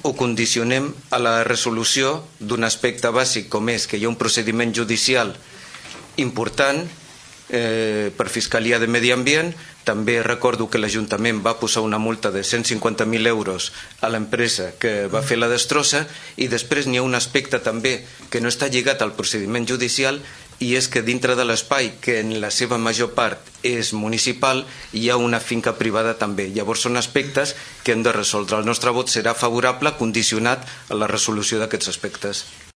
ho condicionem a la resolució d'un aspecte bàsic com és que hi ha un procediment judicial important per Fiscalia de Medi Ambient. També recordo que l'Ajuntament va posar una multa de 150.000 euros a l'empresa que va fer la destrossa, i després n'hi ha un aspecte també que no està lligat al procediment judicial, i és que dintre de l'espai, que en la seva major part és municipal, hi ha una finca privada també. Llavors són aspectes que hem de resoldre. El nostre vot serà favorable condicionat a la resolució d'aquests aspectes.